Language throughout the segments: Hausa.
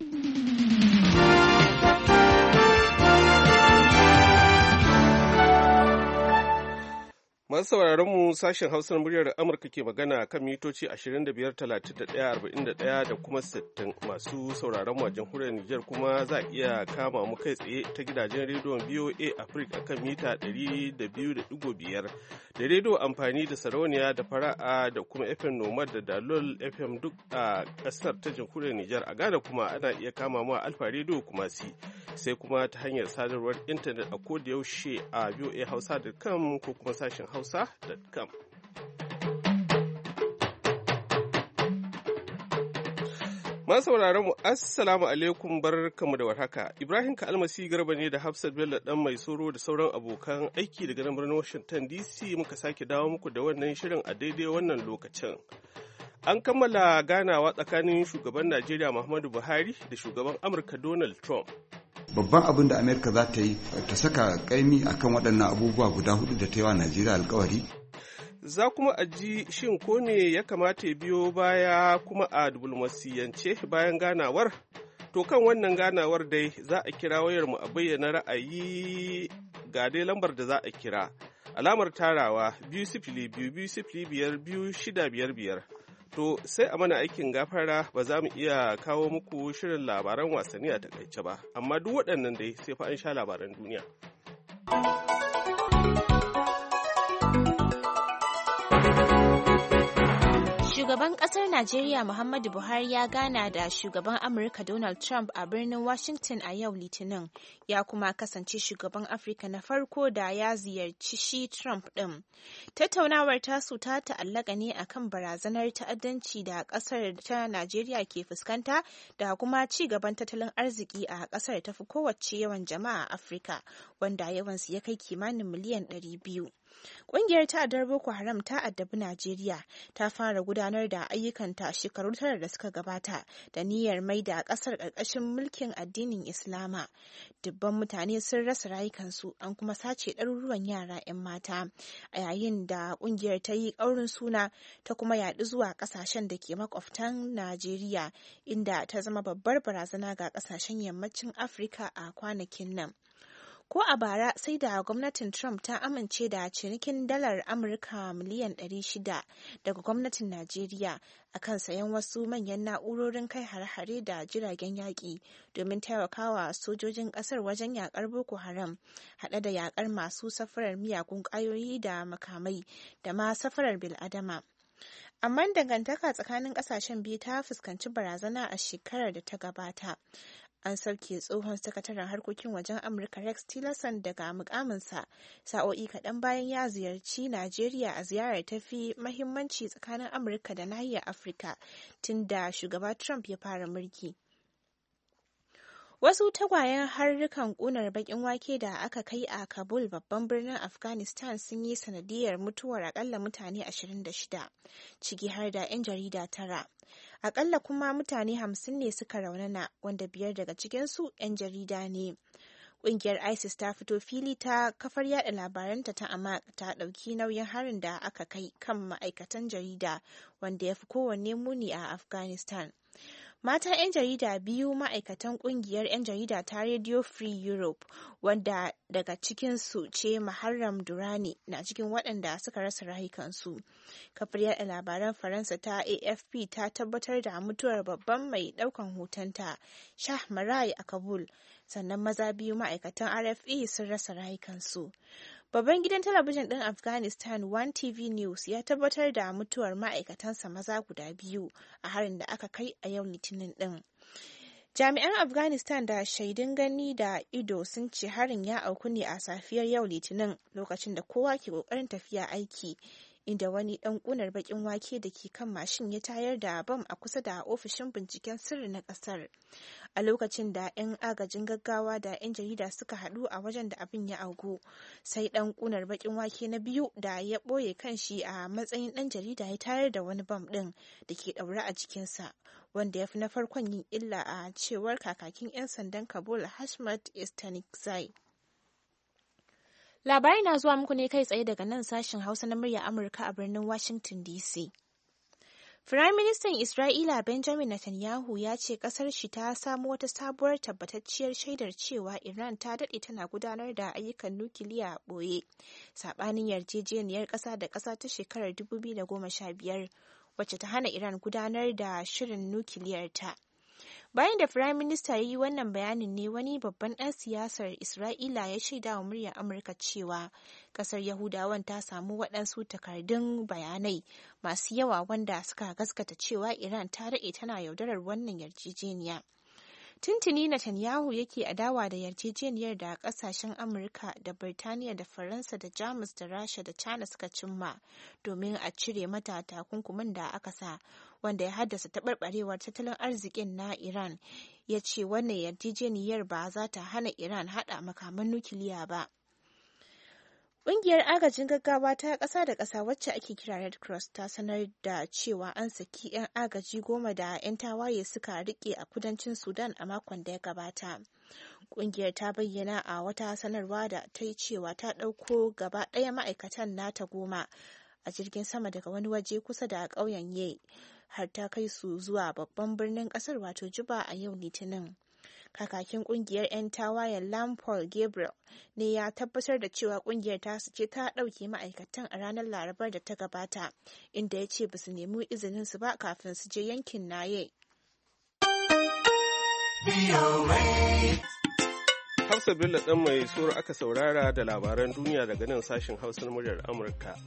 Masu sauraron mu sashen Hausar muryar Amurka ke magana kan mitoci 25, 31, 41 da kuma 60. Masu sauraron mu a jamhuriyar Nijar kuma za a iya kama mu kai tsaye ta gidajen rediyon VOA Africa kan mita 200.5 da rediyo amfani da sarauniya da fara'a da kuma FM Nomad da Dalol FM duk a kasar ta jamhuriyar Nijar. A Ghana kuma ana iya kama mu a Alfa rediyo kuma sai kuma ta hanyar sadarwar intanet a kodayaushe a voahausa.com ko kuma sashen hausa.com. Masu sauraron mu assalamu alaikum barkamu da warhaka. Ibrahim Ka'almasi Garba ne da Hafsat Bello dan mai soro da sauran abokan aiki daga nan birnin Washington DC muka sake dawo muku da wannan shirin a daidai wannan lokacin. An kammala ganawa tsakanin shugaban Najeriya Muhammadu Buhari da shugaban Amurka Donald Trump. Babban abin da Amerika za ta yi ta saka kaimi akan waɗannan abubuwa guda hudu da ta yi wa Najeriya alkawari. Za kuma a ji shin ko me ya kamata ya biyo baya kuma a diplomasiyance bayan ganawar? To kan wannan ganawar dai za a kira wayarmu a bayyana ra'ayi ga dai lambar da za a kira. Alamar tarawa 2-0-2-5-2-6-5-5. To sai a mana aikin gafara ba za mu iya kawo muku shirin labaran wasanni a takaice ba, amma duk waɗannan dai sai fa an sha labaran duniya. Shugaban ƙasar Najeriya Muhammadu Buhari ya gana da shugaban Amurka Donald Trump a birnin Washington a yau Litinin, ya kuma kasance shugaban Afirka na farko da ya ziyarci shi Trump ɗin. Tattaunawar tasu ta ta'allaka ne akan barazanar ta'addanci da ƙasar ta Najeriya ke fuskanta da kuma ci gaban tattalin arziki a ƙasar tafi kowace yawan jama'a a Afirka, wanda yawansu ya kai kimanin miliyan 200. Ƙungiyar ta'addar Boko Haram ta addabi Najeriya ta fara gudanar da ayyukanta shekaru 9 da suka gabata da niyyar mai da ƙasar ƙarƙashin mulkin addinin Islama. Dubban mutane sun rasa rayukansu an kuma sace ɗaruruwan yara 'yan mata a yayin da ƙungiyar ta yi ƙaurin suna ta kuma yaɗu zuwa ƙasashen da ke makwabtan Najeriya inda ta zama babbar barazana ga ƙasashen yammacin Afirka a kwanakin nan. Ko a bara sai da gwamnatin Trump ta amince da cinikin dalar Amurka miliyan 600 daga gwamnatin Najeriya akan sayan wasu manyan na'urorin kai hare-hare da jiragen yaƙi domin taimakawa sojojin ƙasar wajen yaƙar Boko Haram, haɗe da yaƙar masu safarar miyagun ƙwayoyi da makamai da ma safarar bil'adama. Amma dangantaka tsakanin ƙasashen biyu ta fuskanci barazana a shekarar da ta gabata. An sauke tsohon sakataren harkokin wajen Amurka Rex Tillerson daga mukaminsa sa'o'i kaɗan bayan ya ziyarci Najeriya a ziyarar tafi mahimmanci tsakanin Amurka da nahiyar Afirka tun da shugaba Trump ya fara mulki. Wasu tagwayen harrukan ƙunar baƙin wake da aka kai a Kabul babban birnin Afghanistan sun yi sanadiyar mutuwar akalla mutane 26, ciki har da 'yan jarida 9. Akalla kuma mutane 50 ne suka raunana, wanda 5 daga cikinsu 'yan jarida ne. Ƙungiyar ISIS ta fito fili ta kafar yada labaranta ta Amaq ta ɗauki nauyin harin da aka kai kan ma'aikatan jarida wanda ya fi kowanne muni a Afghanistan. Mata 'yan jarida 2 ma'aikatan ƙungiyar 'yan jarida ta Radio Free Europe, wanda daga cikinsu ce Muharram Durrani na cikin waɗanda suka rasa rayukansu. Kafar yaɗa labaran Faransa ta AFP ta tabbatar da mutuwar babban mai ɗaukan hotonta, Shah Marai a Kabul, sannan maza 2 ma'aikatan RFE sun rasa rayukansu. Babban gidan talabijin ɗin Afghanistan One TV News ya tabbatar da mutuwar ma'aikatansa maza guda 2 a harin da aka kai a yau Litinin ɗin. Jami'an Afghanistan da shaidun gani da ido sun ce harin ya auku ne a safiyar yau Litinin lokacin da kowa ke ƙoƙarin tafiya aiki, inda wani ɗan ƙunar baƙin wake da ke kan mashin ya tayar da bam a kusa da ofishin binciken sirri na ƙasar. A lokacin da 'yan agajin gaggawa da 'yan jarida suka haɗu a wajen da abin ya auku, sai ɗan ƙunar baƙin wake na biyu da ya ɓoye kanshi a matsayin ɗan jarida ya tayar da wani bam ɗin da ke ɗaure a jikinsa, wanda ya fi na farkon yin illa a cewar kakakin 'yan sandan Kabul Hashmat Istanikzai. Labarai na zuwa muku ne kai tsaye daga nan sashen Hausa na murya Amurka a birnin Washington DC. Firaministan Isra'ila Benjamin Netanyahu ya ce ƙasar shi ta samu wata sabuwar tabbatacciyar shaidar cewa Iran ta daɗe tana gudanar da ayyukan nukiliya a ɓoye, saɓanin yarjejeniyar ƙasa da ƙasa ta shekarar 2015 wacce ta hana Iran gudanar da shirin nukiliyarta. Bayan da Firayim Minista ya yi wannan bayanin ne wani babban ɗan siyasar Isra'ila ya shaida wa muryar Amurka cewa ƙasar Yahudawan ta samu waɗansu takardun bayanai masu yawa wanda suka gaskata cewa Iran ta daɗe tana yaudarar wannan yarjejeniya. Tuntuni Netanyahu yake adawa da yarjejeniyar da ƙasashen Amurka da Birtaniya da Faransa da Jamus da Rasha da China suka cimma domin a cire mata takunkumin da aka sa, wanda ya haddasa taɓarɓarewar tattalin arzikin na Iran. Ya ce wannan yarjejeniyar ba za ta hana Iran haɗa makaman nukiliya ba. Ƙungiyar agajin gaggawa ta ƙasa da ƙasa wacce ake kira Red Cross ta sanar da cewa an saki 'yan agaji 10 da 'yan tawaye suka riƙe a kudancin Sudan a makon da ya gabata. Ƙungiyar ta bayyana a wata sanarwa da ta yi cewa ta ɗauko gaba ɗaya ma'aikatan nata 10 a jirgin sama daga wani waje kusa da ƙauyen Ye har ta kai su zuwa babban birnin ƙasar wato Juba a yau Litinin. Kakakin kungiyar 'yan tawayen Paul Gabriel ne ya tabbatar da cewa kungiyar tasu ce ta ɗauke ma'aikatan a ranar Larabar da ta gabata, inda ya ce ba su nemi izinin su ba kafin su je yankin Naye. Hafsa Bello ɗan mai soro aka saurara da labaran duniya daga nan sashen Hausa na muryar Amurka.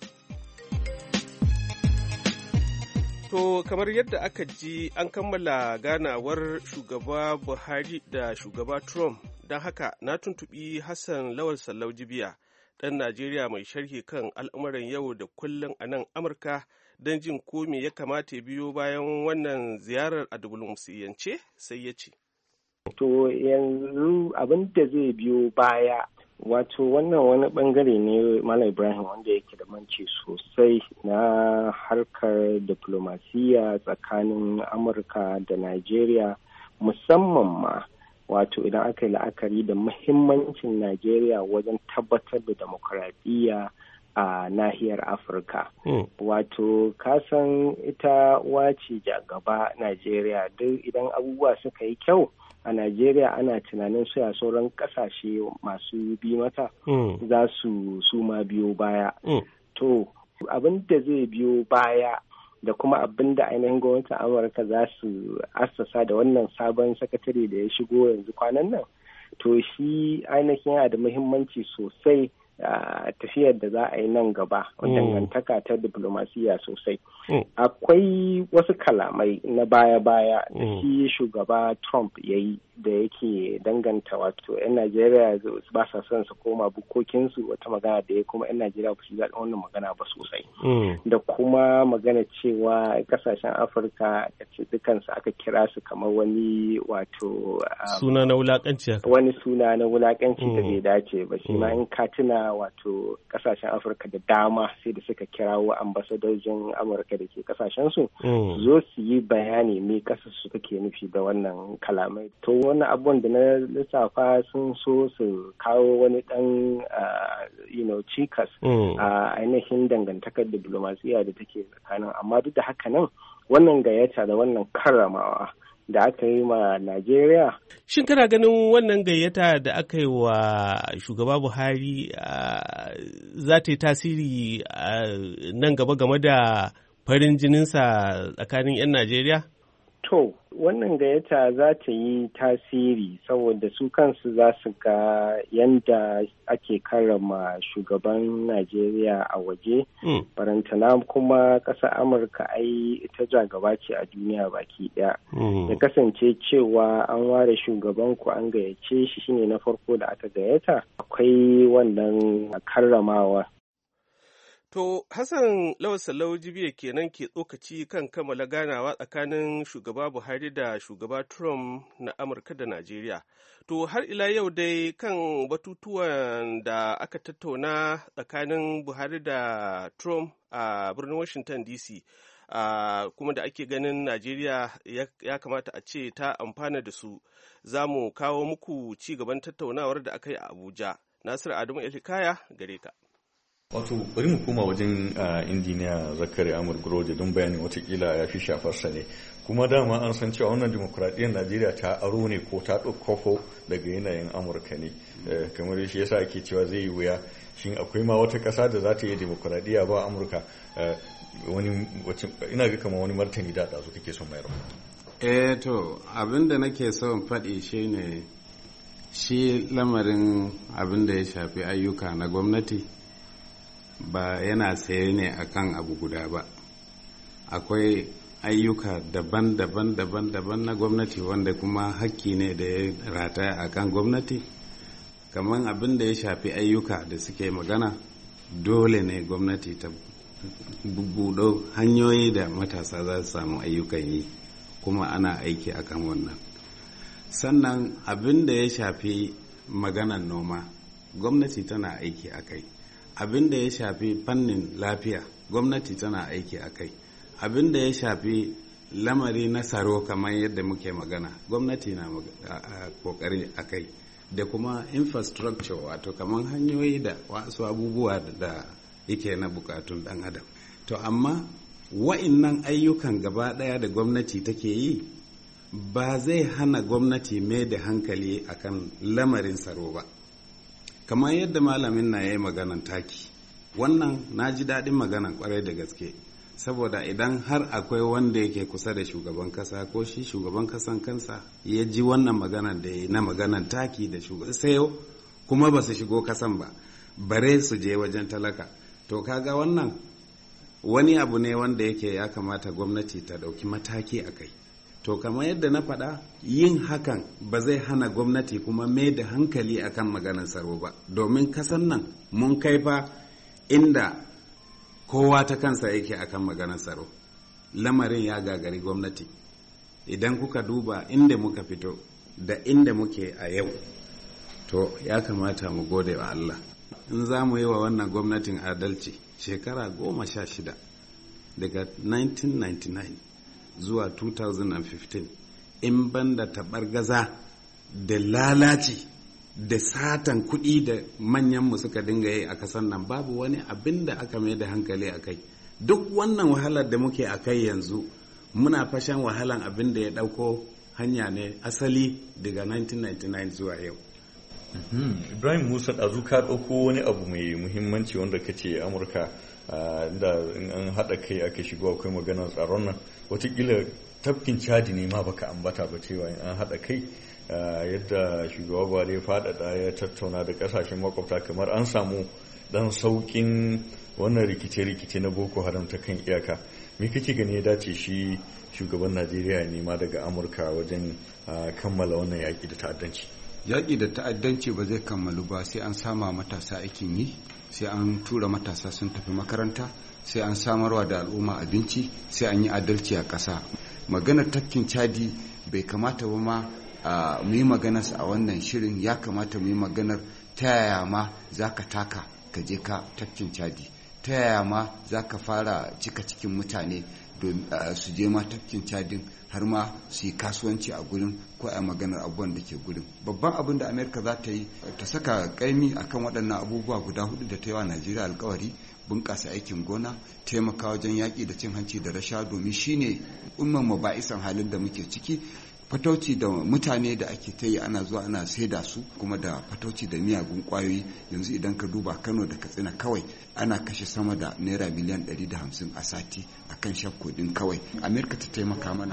To, kamar yadda aka ji an kammala ganawar shugaba Buhari da shugaba Trump, don haka na tuntuɓi Hassan Lawal Sallau Jibiya, ɗan Najeriya mai sharhi kan al'amuran yau da kullum a nan Amurka, don jin ko me ya kamata ya biyo bayan wannan ziyarar a diflomasiyance, sai ya ce. To, yanzu abin da zai biyo baya wato wannan wani bangare ne Malam Ibrahim wanda yake da manci sosai na harkar diplomasiya tsakanin Amurka da Najeriya, musamman ma wato idan aka yi la'akari da muhimmancin Najeriya wajen tabbatar da demokradiyya a nahiyar Afirka. Wato kasan ita wace jagaba Najeriya, duk idan abubuwa suka yi kyau a Najeriya ana tunanin suya sauran kasashe masu bi mata za su ma biyo baya. To abin da zai biyo baya da kuma abin da ainihin gwamnatin Amurka za su assasa da wannan sabon sakatare da ya shigo yanzu kwanan nan, to shi ainihin yana da muhimmanci sosai a tafiyar da za a yi nan gaba dangantaka ta diplomasiya sosai. Akwai wasu kalamai na baya-baya da shi shugaba Trump ya yi da yake danganta wato 'yan Najeriya ba sa son su koma bukokinsu, wata magana da ya kuma 'yan Najeriya ba su zaɗin wannan magana ba sosai. Da kuma magana cewa kasashen Afirka dukansu aka kira su kamar wani wato suna na wulaƙanci. Wani suna na wulaƙanci da bai dace ba. Shi ma in ka tuna wato kasashen Afirka da dama sai da suka kirawo ambasadojin Amurka da ke kasashensu zo su yi bayani me kasar su take nufi da wannan kalamai. To wannan abubuwan da na lissafa sun so su kawo wani dan cikas a ainihin dangantakar diplomasiya da take tsakanin, amma duk da haka nan wannan gayyata da wannan karramawa da aka yi ma Najeriya. Shin kana ganin wannan gayyata da aka yi wa shugaba Buhari za ta yi tasiri nan gaba game da farin jininsa tsakanin 'yan Najeriya? To, wannan gayyata za ta yi tasiri saboda su kansu za su ga yadda ake karrama shugaban Najeriya a waje. Barantana kuma ƙasar Amurka ai ita jagaba ce a duniya baki ɗaya. Ya kasance cewa an ware shugaban ku an gayyace shi shine na farko da aka gayyata. Akwai wannan karramawa. To, Hassan Lawal Sallau Jibiya kenan ke tsokaci kan kammala ganawa tsakanin shugaba Buhari da shugaba Trump na Amurka da Najeriya. To, har ila yau dai kan batutuwan da aka tattauna tsakanin Buhari da Trump a birnin Washington DC, kuma da ake ganin Najeriya ya kamata a ce ta amfana da su, za mu kawo muku ci gaban tattaunawar da aka yi a Abuja. Nasiru Adamu Elikaya gare ka. Wato bari mu koma wajen injiniya Zakari Amur Guroje don bayanin watakila ya fi shafarsa ne. Kuma dama an san cewa wannan demokuraɗiyyar Najeriya ta aro ne ko ta ɗaukako daga yanayin Amurka ne. Kamar shi yasa ake cewa zai yi wuya. Shin akwai ma wata ƙasa da za ta yi demokuraɗiyya ba Amurka? Ina ga kamar wani martani da ɗazu kake son mayar. To abin da nake son faɗi shine shi lamarin abin da ya shafi ayyuka na gwamnati ba yana saye ne akan abu guda ba. Akwai ayyuka daban-daban na gwamnati wanda kuma hakki ne da ya rataya akan gwamnati. Kamar abin da ya shafi ayyuka da suke magana, dole ne gwamnati ta buɗo hanyoyi da matasa za su samu ayyukan yi, kuma ana aiki akan wannan. Sannan abin da ya shafi maganan noma, gwamnati tana aiki akai. Abin da ya shafi fannin lafiya, gwamnati tana aiki akai. Abin da ya shafi lamari na tsaro kamar yadda muke magana, gwamnati na kokari akai. Da kuma infrastructure, wato kamar hanyoyi da wasu abubuwa da yake na bukatun dan adam. To amma wa'innan ayyukan gaba daya da gwamnati take yi ba zai hana gwamnati mai da hankali akan lamarin tsaro ba. Kamar yadda malamin na ya yi maganan taki, wannan na ji daɗin maganan kwarai da gaske, saboda idan har akwai wanda yake kusa da shugaban kasa ko shi shugaban kasan kansa ya ji wannan maganan da ya yi na maganan taki da shugaban sayo, kuma ba su shigo kasan ba, bare su je wajen talaka, to kaga wannan wani abu ne wanda yake ya kamata gwamnati ta ɗauki mataki a kai. To kamar yadda na faɗa, yin hakan ba zai hana gwamnati kuma mai da hankali akan maganar tsaro ba, domin kasan nan mun kai fa inda kowa ta kansa yake akan maganar tsaro. Lamarin ya gagari gwamnati. Idan kuka duba inda muka fito da inda muke a yau, to ya kamata mu gode wa Allah. In za mu yi wa wannan gwamnatin adalci, shekara 16 daga 1999 zuwa 2015, in banda taɓargaza da lalaci da satan kuɗi da manyanmu suka dinga yi a kasan nan, babu wani abin da aka mai da hankali a kai. Duk wannan wahalar da muke a kai yanzu, muna fashan wahalan abin da ya ɗauko hanya ne asali daga 1999 zuwa yau. Ibrahim Musa, ɗazu ka ɗauko wani abu mai muhimmanci wanda ka ce Amurka da in an haɗa kai aka shigo akwai maganar tsaron nan, watakila tafkin Chadi ne ma baka ambata ba, cewa in an haɗa kai yadda shugaba Buhari ya faɗaɗa ya tattauna da ƙasashen makwabta, kamar an samu ɗan sauƙin wannan rikice-rikice na Boko Haram ta kan iyaka. Me kake gani ya dace shi shugaban Najeriya ne ma daga Amurka wajen kammala wannan yaƙi da ta'addanci? Yaƙi da ta'addanci ba zai kammalu ba sai an sama matasa aikin yi, sai an tura matasa sun tafi makaranta, sai an samarwa da al'umma abinci, sai an yi adalci a ƙasa. Maganar tafkin Chadi bai kamata ba ma mu yi maganarsa a wannan shirin. Ya kamata mu yi maganar ta yaya ma za ka taka ka je ka tafkin Chadi, ta yaya ma za ka fara cika cikin mutane su je ma tafkin Chadin har ma su yi kasuwanci a gurin, ko a maganar abubuwan da ke gurin. Babban abin da Amerika za ta yi, ta saka kaimi akan waɗannan abubuwa guda 4 da ta yi wa Najeriya alkawari: bunƙasa aikin gona, taimaka wajen yaƙi da cin hanci da rashawa, domin shine umman maba'isan halin da muke ciki. Fatauci da mutane da ake ta yi, ana zuwa ana saida su, kuma da fatauci da miyagun kwayoyi. Yanzu idan ka duba Kano da Katsina kawai ana kashe sama da naira miliyan 150 a sati akan shakko din kawai. Amerika ta taimaka mana.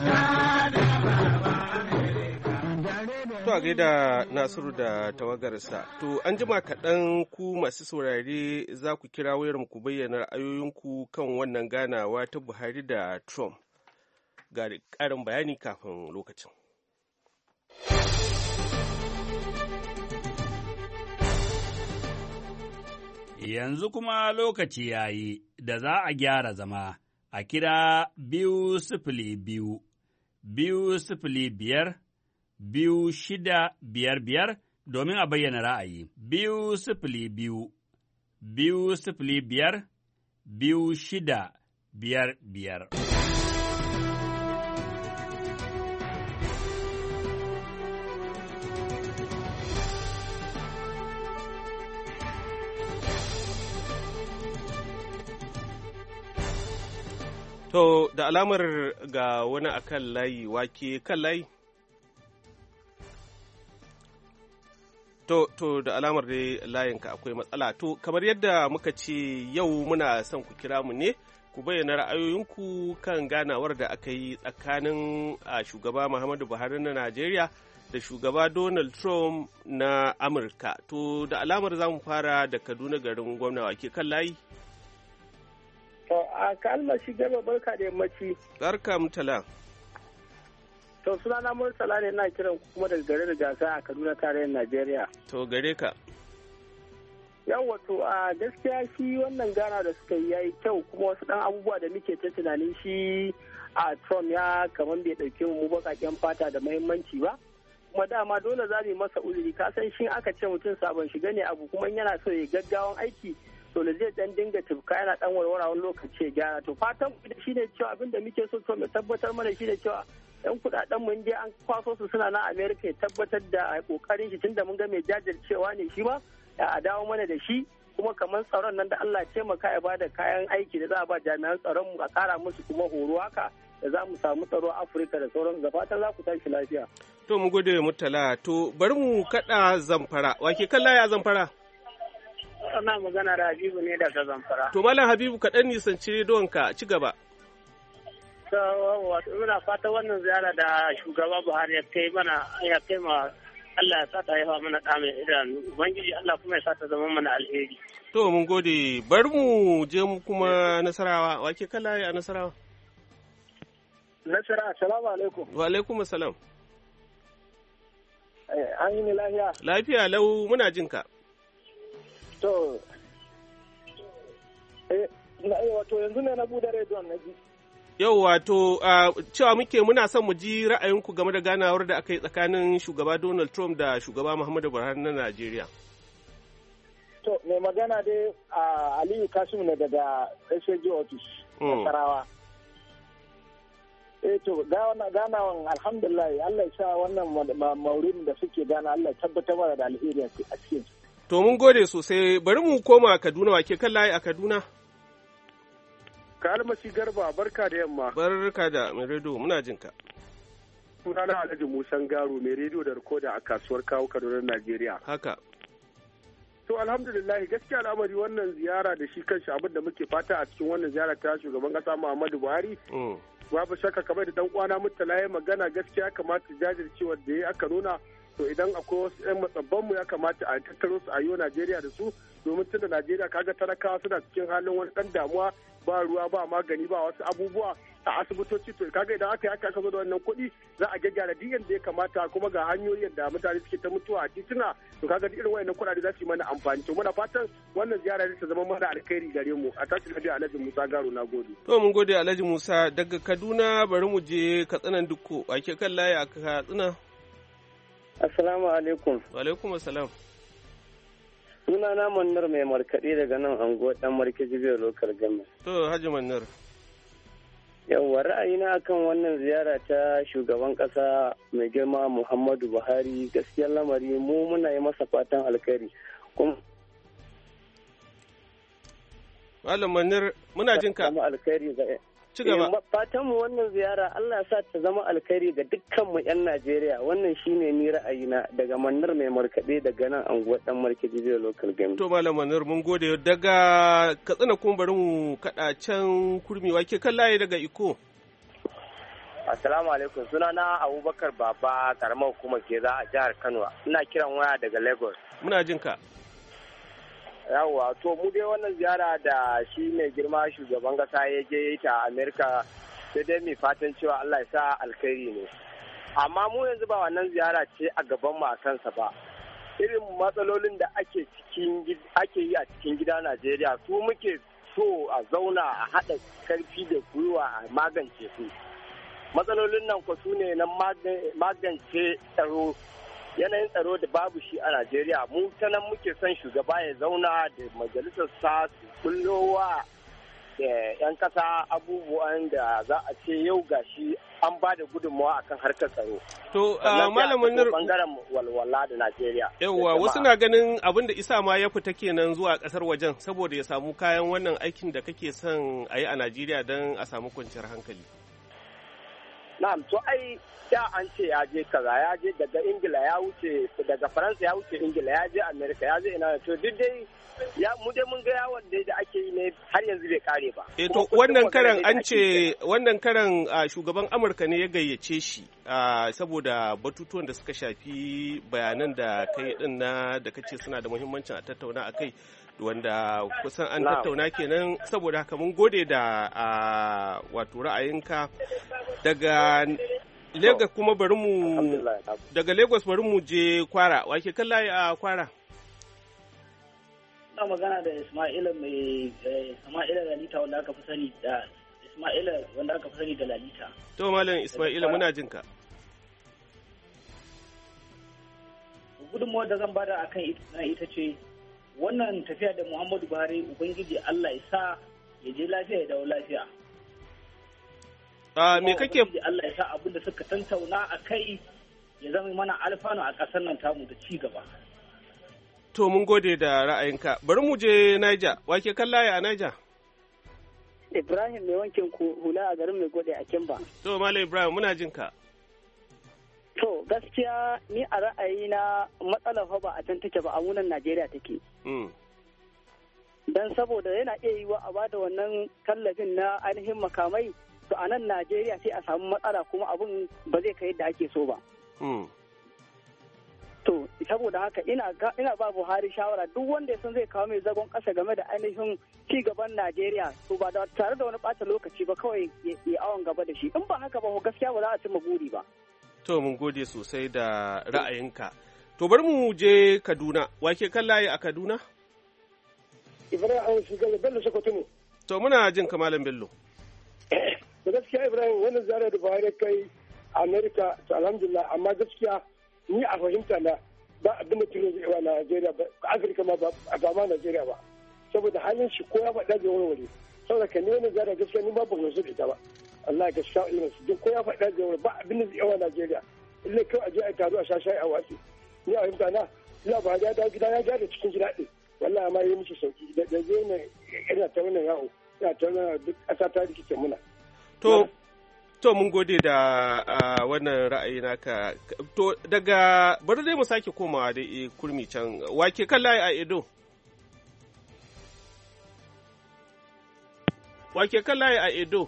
To a gaida Nasiru da tawagarsa. To an jima kaɗan ku masu saurare za ku kira wayar ku bayyana ra'ayoyinku kan wannan ganawa ta Buhari da Trump. Ga ƙarin bayani kafin lokacin. Yanzu kuma lokaci ya yi da za a gyara zama a kira 202 205 2655 domin a bayyana ra'ayi. 202 205 2655. To da alamar ga wani akan layi wake kan layi? To da alamar dai layinka akwai matsala. To kamar yadda muka ce yau muna son ku kira mu ne ku bayyana ra'ayoyinku kan ganawar da aka yi tsakanin shugaba Muhammadu Buhari na Najeriya da shugaba Donald Trump na Amurka. To da alamar za mu fara da Kaduna garin gwamna wake kan layi? To a kalmar shi gaba barka da yammaci. Barka mutala. To sunana Murtala ne na kiran kuma daga garin Gasa a Kaduna tarayyar Najeriya. To gare ka. Yawwa to a gaskiya shi wannan gana da suka yi yayi kyau kuma wasu dan abubuwa da muke ta tunanin shi a Trump ya kamar bai dauke mu bakaken fata da muhimmanci ba. Kuma dama dole za mu yi masa uzuri ka san shi aka ce mutum sabon shiga ne abu kuma yana so ya gaggawan aiki to da zai dan dinga tufka yana dan warwara wani lokaci ya gyara to fatan shi ne cewa abin da muke so Trump ya tabbatar mana shi ne cewa yan kudaden mun je an kwaso su suna na America ya tabbatar da kokarin shi tunda mun ga mai jajircewa ne shi ma a dawo mana da shi kuma kamar tsaron nan da Allah ya taimaka ya bada kayan aiki da za a ba jami'an tsaron mu a kara musu kuma horo haka da za mu samu tsaro a Afirka da sauran da fatan za ku tashi lafiya. To mu gode Murtala to bari mu kada Zamfara wake kalla ya Zamfara. Ana magana da Habibu ne daga Zamfara. To Malam Habibu kaɗan nisanci redonka ci gaba. Wato muna fata wannan ziyara da shugaba Buhari ya kai ma Allah ya sa ta haifa mana ɗa mai idanu. Ubangiji Allah kuma ya sa ta zama mana alheri. To mun gode bari mu je mu kuma Nasarawa wake kalla ya Nasarawa. Nasara assalamu alaikum. Wa alaikum assalam. An yi ni lafiya. Lafiya lau muna jin ka. To wato yanzu ne na bude rediyon na ji. Yau wato cewa muke muna son mu ji ra'ayinku game da ganawar da aka yi tsakanin shugaba Donald Trump da shugaba Muhammadu Buhari na Najeriya. To mai magana dai Aliyu Kasimu ne daga SAG office Nasarawa. To ganawan alhamdulillah Allah ya sa wannan maurin da suke gana Allah ya tabbatar mana da alheri a cikin. To mun gode sosai bari mu koma Kaduna wake kan layi a Kaduna. Kalmasi Garba barka da yamma. Barka da mai rediyo muna jin ka. Sunana Alhaji Musan Garo mai rediyo da rikoda a kasuwar kawo Kaduna Najeriya. Haka. To alhamdulillah gaskiya al'amari wannan ziyara da shi kanshi abin da muke fata a cikin wannan ziyara ta shugaban kasa Muhammadu Buhari. Babu shakka kamar da dan kwana Murtala ya magana gaskiya kamata jajircewar da ya aka nuna to idan akwai wasu 'yan matsabbanmu ya kamata a tattaro su a yi Najeriya da su domin tunda Najeriya kaga talakawa suna cikin halin wani dan damuwa ba ruwa ba magani ba wasu abubuwa a asibitoci to kaga idan aka yi aka zo da wannan kuɗi za a gyaggyara duk yadda ya kamata kuma ga hanyoyin da mutane suke ta mutuwa a tituna to kaga irin wayannan kuɗaɗe za su yi mana amfani to muna fatan wannan ziyara ta zama mana alkhairi gare mu a tashi da Alhaji Musa Garo na gode. To mun gode Alhaji Musa daga Kaduna bari mu je Katsinan Dukko ake kan layi a Katsina. Assalamu alaikum. Wa alaikum assalam. Suna na Mannar mai markaɗe daga nan anguwa ɗan markaji biyar lokal gama. To Haji Mannar. Yawwa ra'ayina akan wannan ziyara ta shugaban ƙasa mai girma Muhammadu Buhari gaskiyar lamari mu muna yi masa fatan alkhairi. Malam Mannar muna jin ka. Ci gaba. Fatan mu wannan ziyara Allah ya sa ta zama alkhairi ga dukkan mu 'yan Najeriya wannan shine ni ra'ayina daga Mannar mai markaɗe daga nan anguwar dan markaɗe zai local game. To Malam Mannar mun gode daga Katsina kuma bari mu kaɗa can kurmi wake kan layi daga Iko. Assalamu alaikum sunana Abubakar Baba karamar hukumar Geza a jihar Kano ina kiran waya daga Lagos. Muna jin ka. Yawwa to mu dai wannan ziyara da shi mai girma shugaban kasa ya je ta Amerika sai dai mai fatan cewa Allah ya sa alkhairi ne amma mu yanzu ba wannan ziyara ce a gaban mu a kansa ba irin matsalolin da ake yi a cikin gida Najeriya su muke so a zauna a haɗa karfi da gwiwa a magance su matsalolin nan ko su ne na magance tsaro yanayin tsaro da babu shi a Najeriya mu ta nan muke son shugaba ya zauna da majalisar sa su kullowa da 'yan kasa abubuwan da za a ce yau gashi an ba da gudunmawa akan harkar tsaro. To malamin bangaren walwala da Najeriya. Yawwa wasu na ganin abin da isa ma ya fita kenan zuwa kasar wajen saboda ya samu kayan wannan aikin da kake son a yi a Najeriya don a samu kwanciyar hankali. Na'am, to ai da an ce ya je kaza, ya je daga Ingila ya wuce, daga Faransa ya wuce Ingila ya je Amerika ya je ina, to duk dai mu dai mun ga yawon da ake yi ne har yanzu bai kare ba. To wannan karan an ce wannan karan shugaban Amurka ne ya gayyace shi saboda batutuwan da suka shafi bayanan da kai din na da kace suna da muhimmancin a tattauna akai wanda kusan an tattauna kenan saboda haka mun gode da wato ra'ayinka daga Lagos kuma bari mu je Kwara. Wake kallaye a Kwara? Ina magana da Ismaila Lalita wanda aka fi sani da Lalita. To Malam Ismaila muna jin ka. Gudunmawar da zan bada akan ita ce wannan tafiya da Muhammadu Buhari Ubangiji Allah ya sa ya je lafiya ya dawo lafiya. Me kake Allah ya sa abin da suka tantauna a kai ya zama mana alfanu a ƙasar nan tamu da ci gaba. To mun gode da ra'ayinka. Bari mu je Niger. Wake kallaye a Niger? Ibrahim mai wankin hula a garin mai gode a Kimba. To Malam Ibrahim muna jin ka. To gaskiya ni a ra'ayina matsalar fa ba a can take ba a wunan Najeriya take. Dan saboda yana iya yiwa a bada wannan tallafin na ainihin makamai to a nan Najeriya sai a samu matsala kuma abun ba zai kai yadda ake so ba. To saboda haka ina ba Buhari shawara duk wanda ya san zai kawo mai zagon ƙasa game da ainihin ci gaban Najeriya to ba da tare da wani ɓata lokaci ba kawai ya awon gaba da shi in ba haka ba gaskiya ba za a cimma buri ba. To mun gode sosai da ra'ayinka. To bari mu je Kaduna. Wake kan layi a Kaduna? Ibrahim Shugaba Bello Sokoto ne. To muna jin Malam Bello. Da gaskiya Ibrahim wannan ziyarar da Buhari kai Amerika to alhamdulillah amma gaskiya ni a fahimta na ba abin da tuno zai wa Najeriya ba Afirka ma ba ma Najeriya ba saboda halin shi ko ya faɗa da warware saboda kan ne wannan ziyarar gaskiya ni ba ban so da ita ba Allah gaskiya ilimin su duk ko ya faɗa da warware ba abin da zai wa Najeriya ille kawai a je a taru a sha shayi a watsi ni a fahimta na ina ba ya dawo gida ya gyara cikin gida ɗin wallahi ma yi mishi sauki da zai ne ina ta wannan yawo ina ta wannan duk ƙasa ta rikice muna. To mun gode da wannan ra'ayi naka. To daga bari dai mu sake komawa da kurmi can. Wake kan layi a Edo? Wake kan layi a Edo?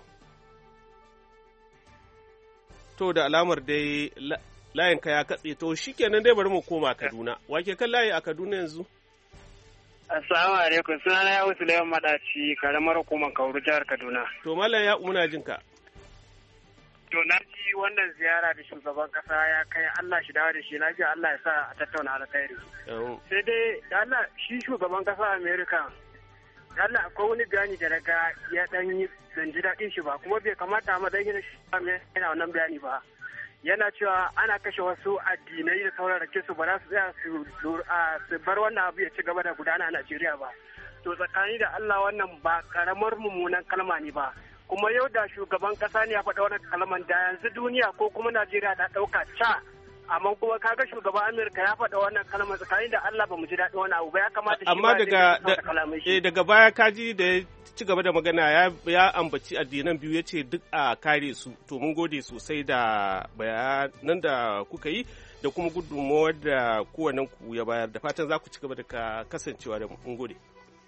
To da alamar dai layinka ya katse to shikenan dai bari mu koma Kaduna. Wake kan layi a Kaduna yanzu? Assalamu alaikum, sunana ya wuce Lewan Madaci, karamar hukumar Kauru jihar Kaduna. To Malam ya muna jin ka. To na ji wannan ziyara da shugaban kasa ya kai Allah shi dawo da shi lafiya Allah ya sa a tattauna alkhairi. Sai dai da Allah shi shugaban kasa America da Allah akwai wani bayani da daga ya dan yi ban ji daɗin shi ba kuma bai kamata a matsayin shi yana wannan bayani ba. Yana cewa ana kashe wasu addinai da sauran rake su ba za su tsaya su bar wannan abu ya ci gaba da gudana a Najeriya ba. To tsakani da Allah wannan ba karamar mummunan kalma ne ba. Kuma yau da shugaban kasa ne ya faɗa wannan kalman da yanzu duniya ko kuma Najeriya ta ɗauka ca. Amma kuma kaga shugaban Amurka ya faɗa wannan kalmar tsakani da Allah ba mu ji daɗin wannan abu ba ya kamata shi amma daga baya kaji da ya ci gaba da magana ya ambaci addinan biyu ya ce duk a kare su to mun gode sosai da bayanan da kuka yi da kuma gudunmawar da kowannen ku ya bayar da fatan za ku ci gaba da kasancewa da mun gode.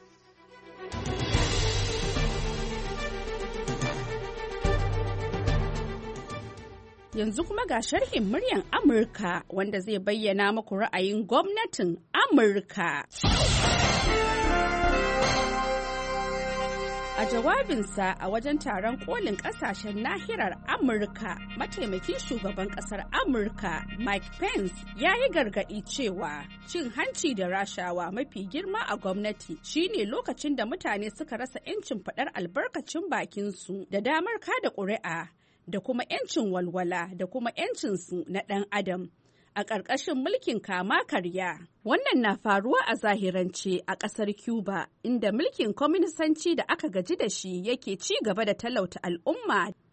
Yanzu kuma ga sharhin muryan Amurka wanda zai bayyana muku ra'ayin gwamnatin Amurka. A jawabinsa a wajen taron kolin kasashen nahiyar Amurka, mataimakin shugaban kasar Amurka Mike Pence ya yi gargaɗi cewa cin hanci da rashawa mafi girma a gwamnati shine lokacin da mutane suka rasa 'yancin faɗar albarkacin bakinsu da damar kada ƙuri'a. Da kuma 'yancin walwala da kuma 'yancinsu na ɗan adam a ƙarƙashin mulkin kama karya. Wannan na faruwa a zahirance a ƙasar Cuba, inda mulkin kwaminisanci da aka gaji da shi yake ci gaba da talauta al'umma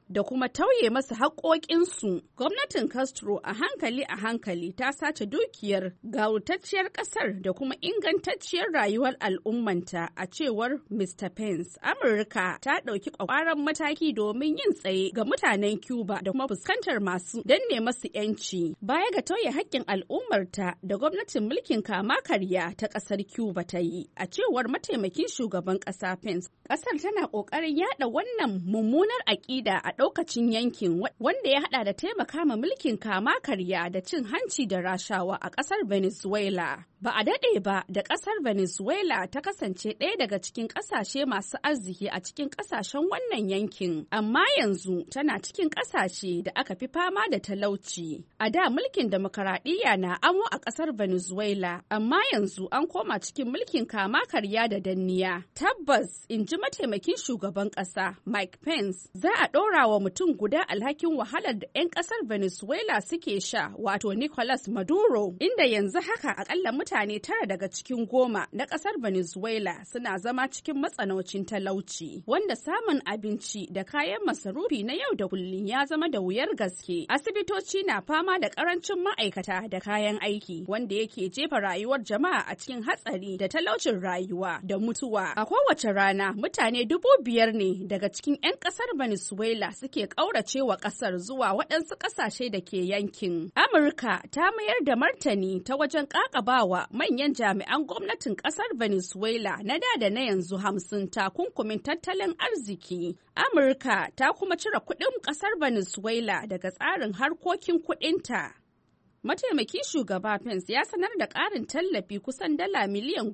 da kuma tauye masu haƙoƙinsu. Gwamnatin Castro a hankali ta sace dukiyar gawurtacciyar ƙasar da kuma ingantacciyar rayuwar al'ummanta, a cewar Mr. Pence. Amurka ta ɗauki ƙwaƙwaran mataki domin yin tsaye ga mutanen Cuba da kuma fuskantar masu danne masu 'yanci. Baya ga tauye haƙƙin al'ummarta da gwamnatin mulkin kama karya ta ƙasar Cuba ta yi, a cewar mataimakin shugaban ƙasa Pence, ƙasar tana ƙoƙarin yaɗa wannan mummunar aƙida a ɗaukacin yankin, wanda ya haɗa da taimaka ma mulkin kama karya da cin hanci da rashawa a ƙasar Venezuela. Ba a daɗe ba da ƙasar Venezuela ta kasance ɗaya daga cikin ƙasashe masu arziki a cikin ƙasashen wannan yankin, amma yanzu tana cikin ƙasashe da aka fi fama da talauci. A da mulkin demokaradiyya na amo a ƙasar Venezuela, amma yanzu an koma cikin mulkin kama karya da danniya. Tabbas, in ji mataimakin shugaban ƙasa Mike Pence, za a ɗora wa mutum guda alhakin wahalar da 'yan ƙasar Venezuela suke sha, wato Nicolas Maduro, inda yanzu haka akalla mutane 9 daga cikin 10 na ƙasar Venezuela suna zama cikin matsanancin talauci, wanda samun abinci da kayan masarufi na yau da kullum ya zama da wuyar gaske. Asibitoci na fama da ƙarancin ma'aikata da kayan aiki, wanda yake jefa rayuwar jama'a a cikin hatsari da talaucin rayuwa da mutuwa. A kowace rana mutane 5,000 ne daga cikin 'yan ƙasar Venezuela suke ƙauracewa ƙasar zuwa waɗansu ƙasashe da ke yankin. Amurka ta mayar da martani ta wajen ƙaƙabawa manyan jami'an gwamnatin ƙasar Venezuela na da na yanzu 50 takunkumin tattalin arziki. Amurka ta kuma cire kuɗin ƙasar Venezuela daga tsarin harkokin kuɗinta. Mataimakin shugaba Pence ya sanar da ƙarin tallafi kusan dala miliyan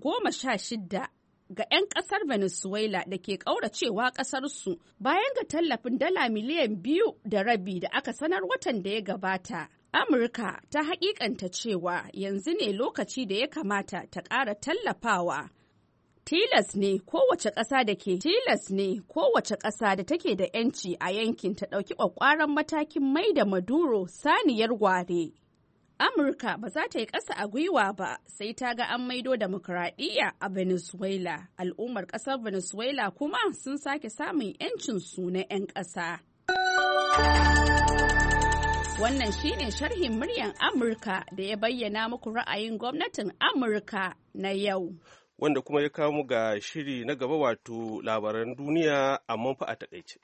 16 ga 'yan ƙasar Venezuela da ke ƙauracewa ƙasarsu bayan ga tallafin dala miliyan 2.5 da aka sanar watan da ya gabata. Amurka ta haƙiƙanta cewa yanzu ne lokaci da ya kamata ta ƙara tallafawa. Tilas ne kowace ƙasa da take da 'yanci a yankin ta ɗauki ƙwaƙƙwaran matakin mai da Maduro saniyar ware. Amurka ba za ta yi ƙasa a gwiwa ba sai ta ga an maido demokuraɗiyya a Venezuela. Al'ummar ƙasar Venezuela kuma sun sake samun 'yancinsu na 'yan ƙasa. Wannan shine sharhin muryar Amurka da ya bayyana muku ra'ayin gwamnatin Amurka na yau. Wanda kuma ya kawo mu ga shiri na gaba, wato labaran duniya amma fa a takaice.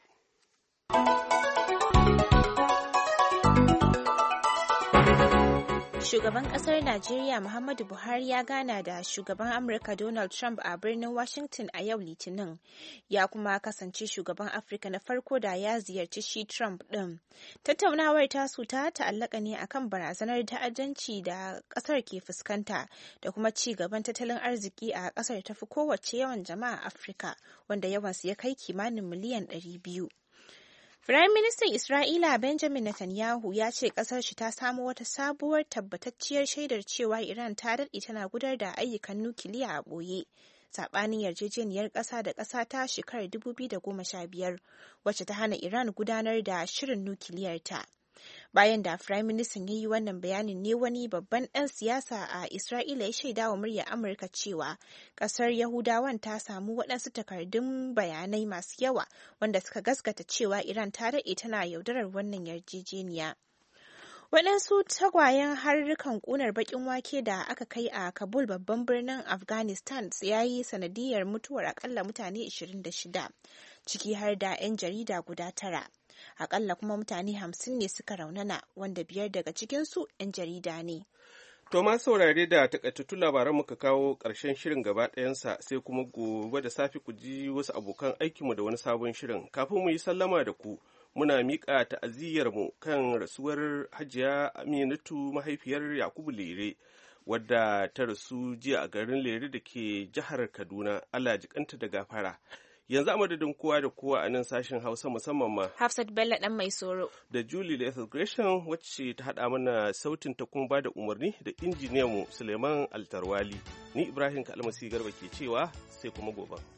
Shugaban kasar Najeriya Muhammadu Buhari ya gana da shugaban Amurka Donald Trump a birnin Washington a yau Litinin. Ya kuma kasance shugaban Afirka na farko da ya ziyarci shi Trump ɗin. Tattaunawar tasu ta ta'allaka ne akan barazanar ta'addanci da kasar ke fuskanta da kuma ci gaban tattalin arziki a kasar tafi kowace yawan jama'a Afirka, wanda yawansu ya kai kimanin miliyan 200. Firayim Ministan Isra'ila Benjamin Netanyahu ya ce ƙasar shi ta samo wata sabuwar tabbatacciyar shaidar cewa Iran ta daɗe tana gudanar da ayyukan nukiliya a ɓoye, saɓanin yarjejeniyar ƙasa da ƙasa ta shekarar 2015 wacce ta hana Iran gudanar da shirin nukiliyarta. Bayan da Firayim Ministan ya yi wannan bayanin ne wani babban ɗan siyasa a Isra'ila ya shaida wa muryar Amurka cewa ƙasar Yahudawan ta samu waɗansu takardun bayanai masu yawa wanda suka gaskata cewa Iran ta daɗe tana yaudarar wannan yarjejeniya. Waɗansu tagwayen harurrukan ƙunar baƙin wake da aka kai a Kabul, babban birnin Afghanistan, ya yi sanadiyar mutuwar akalla mutane 26, ciki har da 'yan jarida guda 9. Akalla kuma mutane 50 ne suka raunana, wanda 5 daga cikinsu 'yan jarida ne. To ma saurare da takaitattun labaran muka kawo ƙarshen shirin gaba ɗayansa, sai kuma gobe da safe ku ji wasu abokan aikinmu da wani sabon shirin. Kafin mu yi sallama da ku, muna miƙa ta'aziyyarmu kan rasuwar Hajiya Aminatu, mahaifiyar Yakubu Lere, wadda ta rasu jiya a garin Lere da ke jihar Kaduna. Allah ji kanta da gafara. Yanzu a madadin kowa da kowa a nan sashen Hausa, musamman ma Hafsat Bello ɗan mai soro da Julie Lethal Gresham wacce ta haɗa mana sautin ta kuma ba da umarni, da injiniyanmu Suleiman Altarwali. Ni Ibrahim Kalmasi Garba ke cewa sai kuma gobe.